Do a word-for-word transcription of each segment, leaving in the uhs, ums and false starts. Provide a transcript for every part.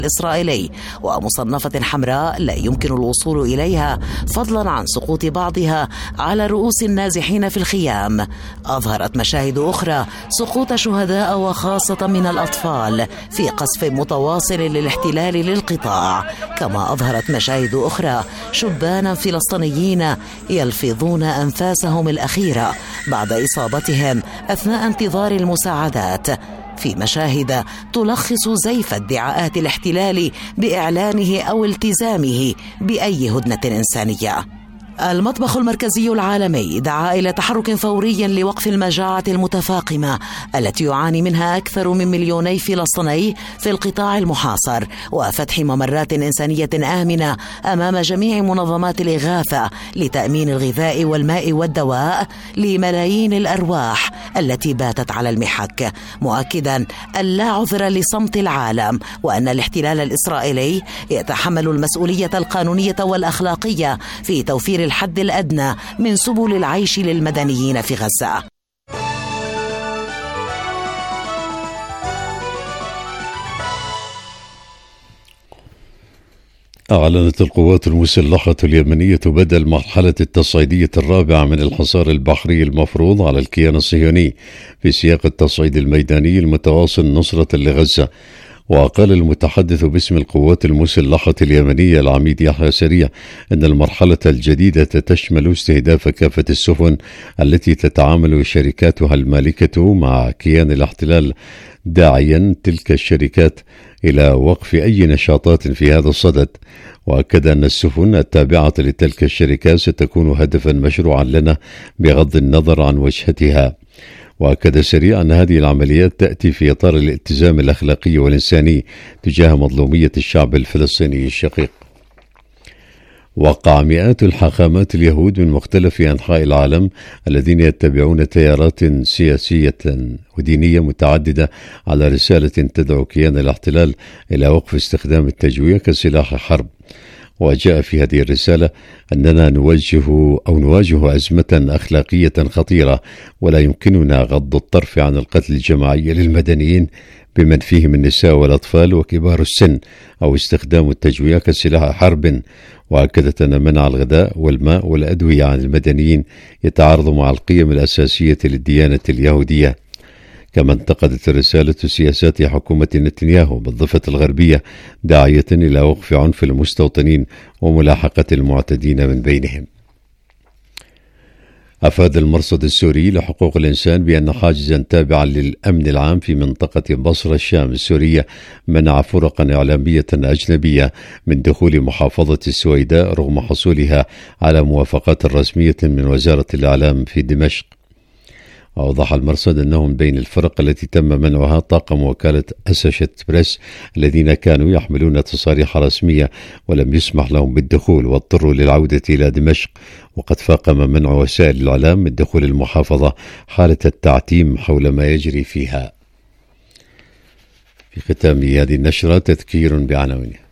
الإسرائيلي، ومصنفة حمراء لا يمكن الوصول إليها فضلا عن سقوط بعضها على رؤوس النازحين في الخيام. أظهرت مشاهد أخرى سقوط شهداء وخاصة من الأطفال في قصف متواصل للاحتلال للقطاع، كما أظهرت مشاهد أخرى شبانا فلسطينيين يلفظون أنفاسهم الأخيرة بعد إصابتهم أثناء انتظار المساعدات، في مشاهد تلخص زيف ادعاءات الاحتلال بإعلانه أو التزامه بأي هدنة إنسانية. المطبخ المركزي العالمي دعا إلى تحرك فوري لوقف المجاعة المتفاقمة التي يعاني منها أكثر من مليوني فلسطيني في القطاع المحاصر، وفتح ممرات إنسانية آمنة أمام جميع منظمات الإغاثة لتأمين الغذاء والماء والدواء لملايين الأرواح التي باتت على المحك، مؤكدا أن لا عذر لصمت العالم، وأن الاحتلال الإسرائيلي يتحمل المسؤولية القانونية والأخلاقية في توفير الحد الأدنى من سبل العيش للمدنيين في غزة. أعلنت القوات المسلحة اليمنية بدء المرحلة التصعيدية الرابعة من الحصار البحري المفروض على الكيان الصهيوني في سياق التصعيد الميداني المتواصل نصرة لغزة. وقال المتحدث باسم القوات المسلحة اليمنية العميد يحيى سريع أن المرحلة الجديدة تشمل استهداف كافة السفن التي تتعامل شركاتها المالكة مع كيان الاحتلال، داعيا تلك الشركات إلى وقف أي نشاطات في هذا الصدد. وأكد أن السفن التابعة لتلك الشركات ستكون هدفا مشروعا لنا بغض النظر عن وجهتها. وأكد سريع أن هذه العمليات تأتي في إطار الالتزام الأخلاقي والإنساني تجاه مظلومية الشعب الفلسطيني الشقيق. وقع مئات الحاخامات اليهود من مختلف أنحاء العالم الذين يتبعون تيارات سياسية ودينية متعددة على رسالة تدعو كيان الاحتلال إلى وقف استخدام التجويع كسلاح حرب. وجاء في هذه الرسالة أننا نواجه أو نواجه أزمة أخلاقية خطيرة، ولا يمكننا غض الطرف عن القتل الجماعي للمدنيين بمن فيهم النساء والأطفال وكبار السن أو استخدام التجويع كسلاح حرب. وأكدت أن منع الغذاء والماء والأدوية عن المدنيين يتعارض مع القيم الأساسية للديانة اليهودية. كما انتقدت الرسالة سياسات حكومة نتنياهو بالضفة الغربية، داعية إلى وقف عنف المستوطنين وملاحقة المعتدين من بينهم. أفاد المرصد السوري لحقوق الإنسان بأن حاجزا تابعا للأمن العام في منطقة بصرة الشام السورية منع فرقا إعلامية أجنبية من دخول محافظة السويداء رغم حصولها على موافقات رسمية من وزارة الإعلام في دمشق. أوضح المرصد أنه من بين الفرق التي تم منعها طاقم وكالة أسوشيتد بريس الذين كانوا يحملون تصاريح رسمية ولم يسمح لهم بالدخول واضطروا للعودة إلى دمشق. وقد فاقم منع وسائل الإعلام من دخول المحافظة حالة التعتيم حول ما يجري فيها. في ختام هذه النشرة تذكير بعناوينها.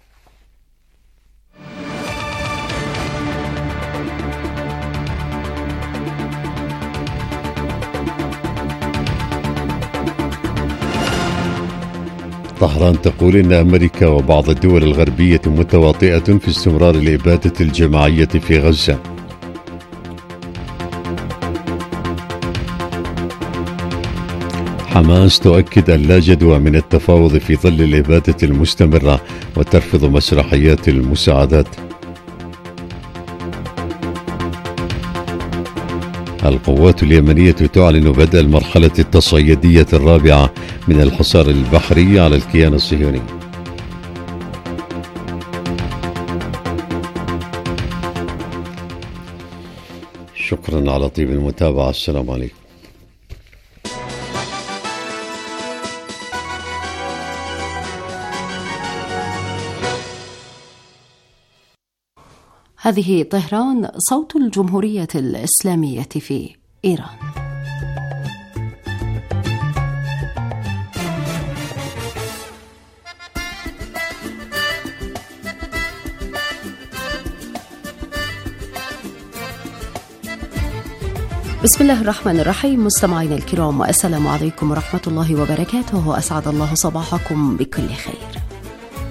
طهران تقول إن أمريكا وبعض الدول الغربية متواطئة في استمرار الإبادة الجماعية في غزة. حماس تؤكد أن لا جدوى من التفاوض في ظل الإبادة المستمرة وترفض مسرحيات المساعدات. القوات اليمنية تعلن بدء المرحلة التصعيدية الرابعة من الحصار البحري على الكيان الصهيوني. شكرا على طيب المتابعة. السلام عليكم. هذه طهران، صوت الجمهورية الإسلامية في إيران. بسم الله الرحمن الرحيم. مستمعينا الكرام، السلام عليكم ورحمة الله وبركاته. أسعد الله صباحكم بكل خير.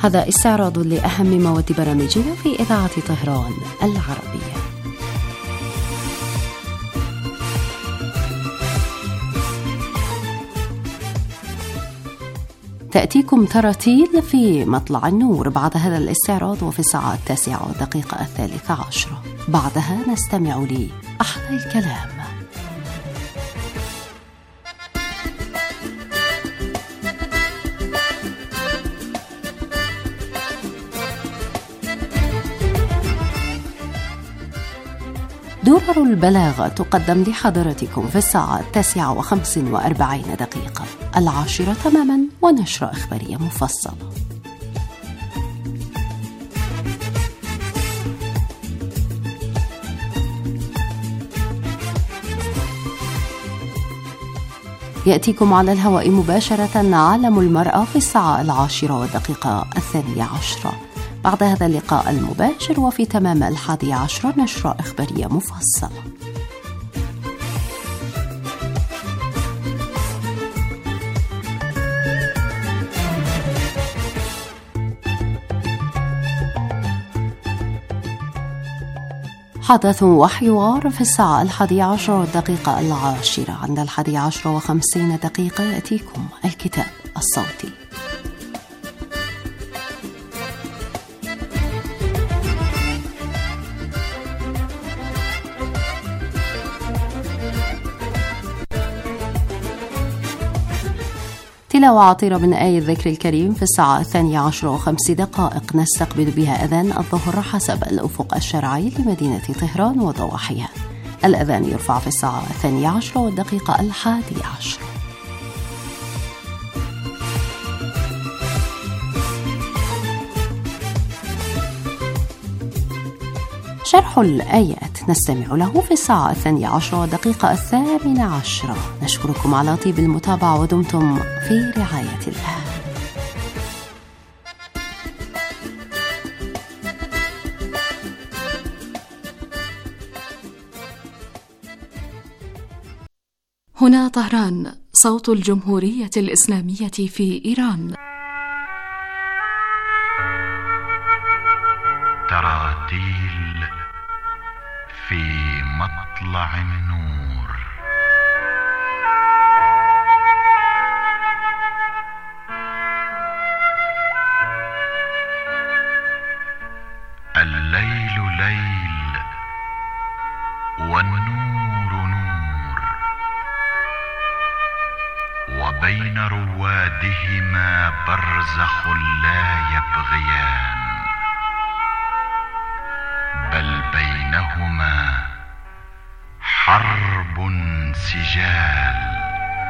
هذا استعراض لأهم مواد برامجنا في إذاعة طهران العربية. تأتيكم تراتيل في مطلع النور بعد هذا الاستعراض وفي الساعة التاسعة والدقيقة الثالثة عشرة. بعدها نستمع لأحلى الكلام. درر البلاغة تقدم لحضرتكم في الساعة التاسعة وخمس وأربعين دقيقة، العاشرة تماما ونشرة إخبارية مفصلة. يأتيكم على الهواء مباشرة عالم المرأة في الساعة العاشرة والدقيقة الثانية عشرة. بعد هذا اللقاء المباشر وفي تمام الحادي عشر نشرة إخبارية مفصلة. حدث وحوار في الساعة الحادية عشر والدقيقة العاشرة. عند الحادية عشر وخمسين دقيقة يأتيكم الكتاب الصوتي. تلاوة عطيرة من آية الذكر الكريم في الساعة الثانية عشر وخمس دقائق نستقبل بها أذان الظهر حسب الأفق الشرعي لمدينة طهران وضواحيها. الأذان يرفع في الساعة الثانية عشر والدقيقة الحادية عشر. شرح الآيات نستمع له في الساعة الثانية عشر والدقيقة الثامنة عشرة. نشكركم على طيب المتابعة ودمتم في رعاية الله. هنا طهران، صوت الجمهورية الإسلامية في إيران. تراتيل في مطلع النور. الليل ليل والنور نور، وبين روادهما برزخ لا يبغيان، بل بينهما حرب سجال.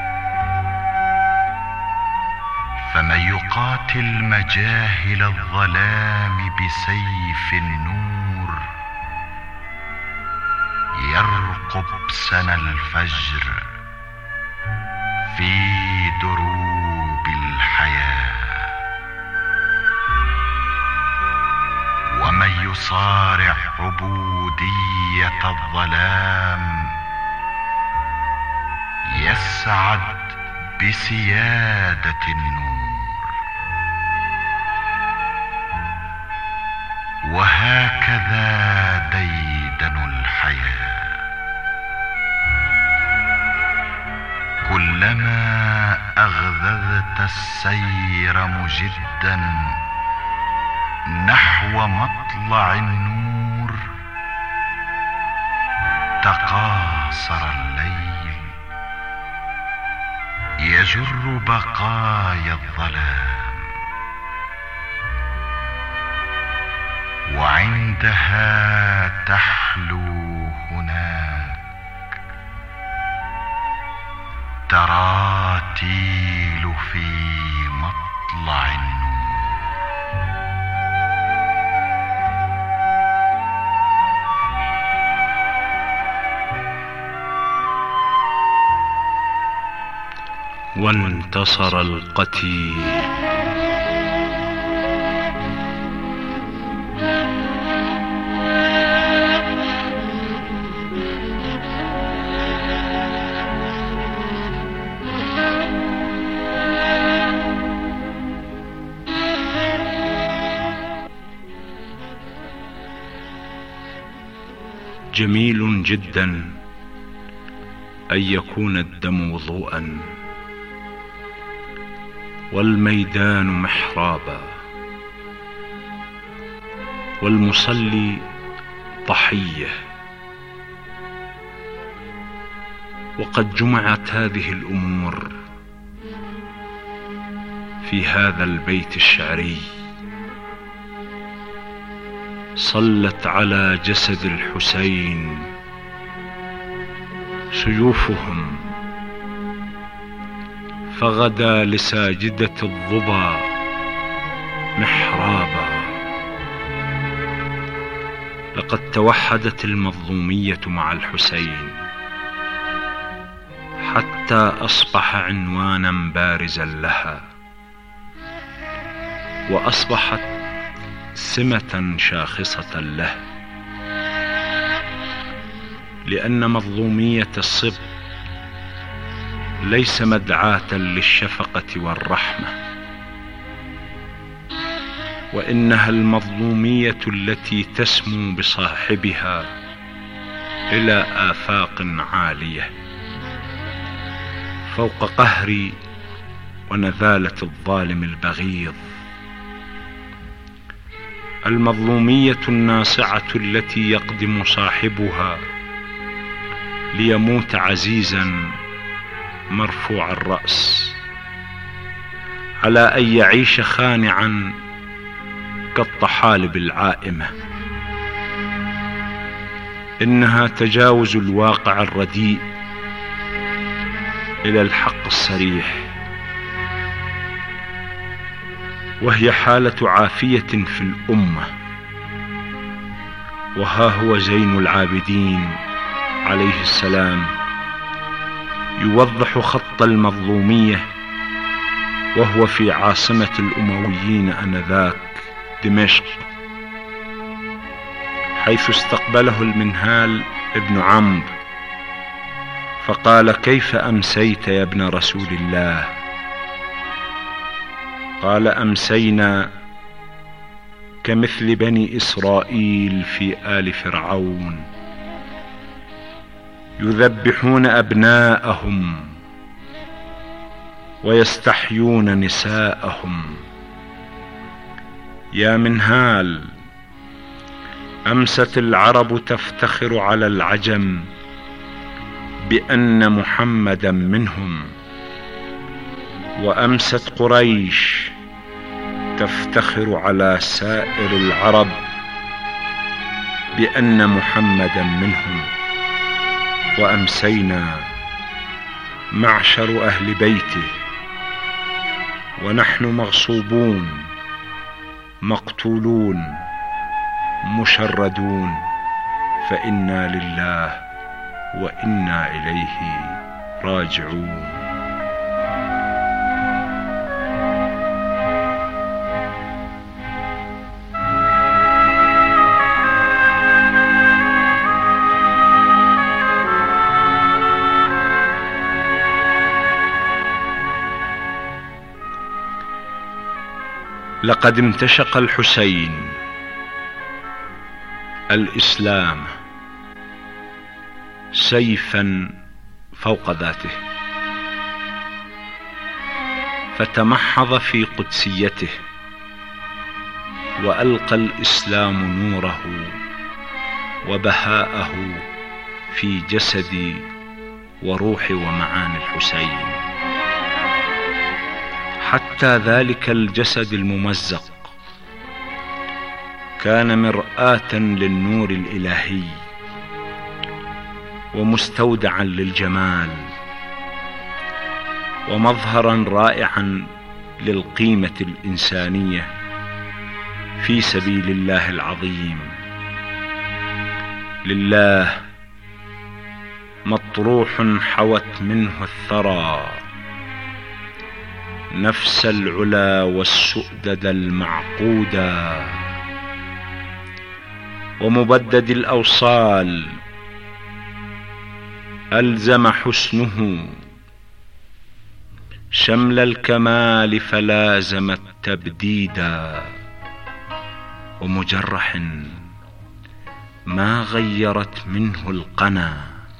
فمن يقاتل مجاهل الظلام بسيف النور، يرقب سنى الفجر في دروب الحياة. ومن يصارع عبودية الظلام، يسعد بسيادة النور. وهكذا ديدن الحياة، كلما أغذذت السير مجدا نحو مطلع النور، تقاصر الليل يجر بقايا الظلام. وعندها تحلو هناك تراتيل في مطلع النور. وانتصر القتيل. جميل جدا أن يكون الدم وضوءا والميدان محرابا والمصلي ضحية، وقد جمعت هذه الأمور في هذا البيت الشعري: صلت على جسد الحسين سيوفهم، فغدا لساجدة الظبا محرابا. لقد توحدت المظلومية مع الحسين حتى أصبح عنوانا بارزا لها، وأصبحت سمة شاخصة له، لأن مظلومية الصبط ليس مدعاة للشفقة والرحمة، وإنها المظلومية التي تسمو بصاحبها إلى آفاق عالية فوق قهر ونذالة الظالم البغيض. المظلومية الناصعة التي يقدم صاحبها ليموت عزيزا مرفوع الرأس على أن يعيش خانعا كالطحالب العائمة. إنها تجاوز الواقع الرديء إلى الحق الصريح، وهي حالة عافية في الأمة. وها هو زين العابدين عليه السلام يوضح خط المظلومية وهو في عاصمة الأمويين آنذاك دمشق، حيث استقبله المنهال ابن عمرو فقال: كيف أمسيت يا ابن رسول الله؟ قال: أمسينا كمثل بني إسرائيل في آل فرعون يذبحون أبناءهم ويستحيون نساءهم. يا منهال، أمست العرب تفتخر على العجم بأن محمدا منهم، وأمست قريش تفتخر على سائر العرب بأن محمدا منهم، وأمسينا معشر أهل بيته ونحن مغصوبون مقتولون مشردون، فإنا لله وإنا إليه راجعون. لقد امتشق الحسين الإسلام سيفا فوق ذاته، فتمحض في قدسيته، وألقى الإسلام نوره وبهاءه في جسد وروح ومعاني الحسين، حتى ذلك الجسد الممزق كان مرآة للنور الإلهي ومستودعا للجمال ومظهرا رائعا للقيمة الإنسانية في سبيل الله العظيم. لله مطروح حوت منه الثرى نفس العلا والسؤدد المعقودا، ومبدد الأوصال ألزم حسنه شمل الكمال فلازم التبديدا، ومجرح ما غيرت منه القنا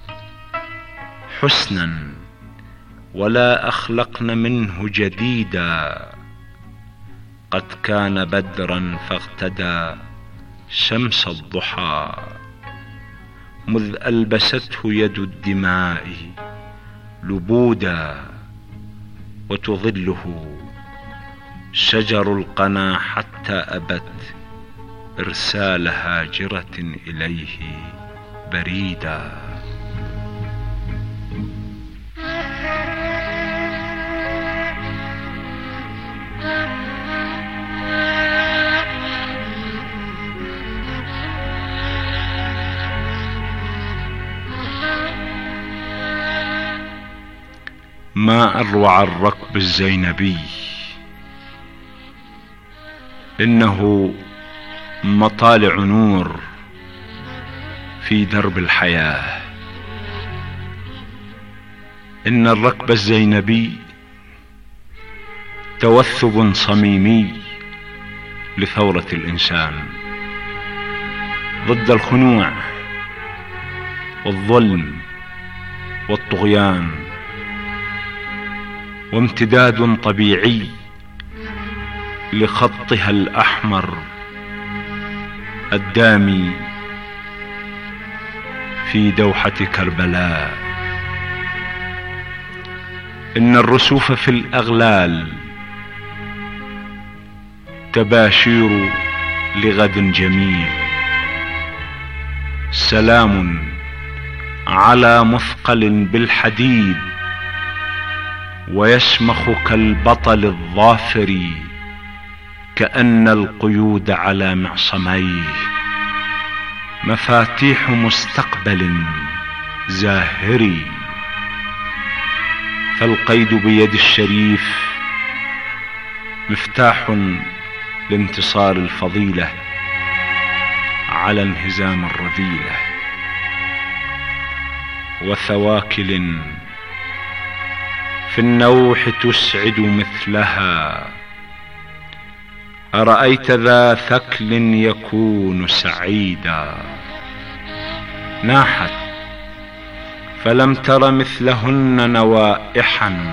حسنا ولا أخلقن منه جديدا. قد كان بدرا فاغتدى شمس الضحى، مذ ألبسته يد الدماء لبودا، وتظله شجر القنا حتى أبت إرسال هاجرة إليه بريدا. ما أروع الركب الزينبي، إنه مطالع نور في درب الحياة. إن الركب الزينبي توثب صميمي لثورة الإنسان ضد الخنوع والظلم والطغيان، وامتداد طبيعي لخطها الأحمر الدامي في دوحة كربلاء. إن الرسوف في الأغلال تباشير لغد جميل، سلام على مثقل بالحديد، ويشمخ كالبطل الظافر كأن القيود على معصميه، مفاتيح مستقبل زاهري. فالقيد بيد الشريف مفتاح لانتصار الفضيلة على انهزام الرذيلة. وثواكل في النوح تسعد مثلها، أرأيت ذا ثكل يكون سعيدا. ناحت فلم تر مثلهن نوائحا،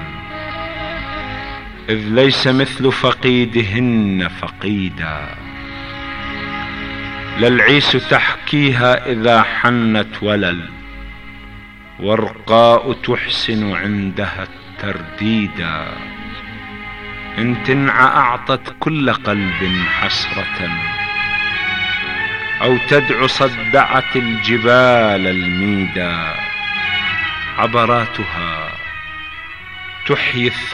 إذ ليس مثل فقيدهن فقيدا. للعيس تحكيها إذا حنت ولل، ورقاء تحسن عندها الترديدا. إن تنع أعطت كل قلب حسرة، أو تدعو صدعت الجبال الميدا. عبراتها تحيي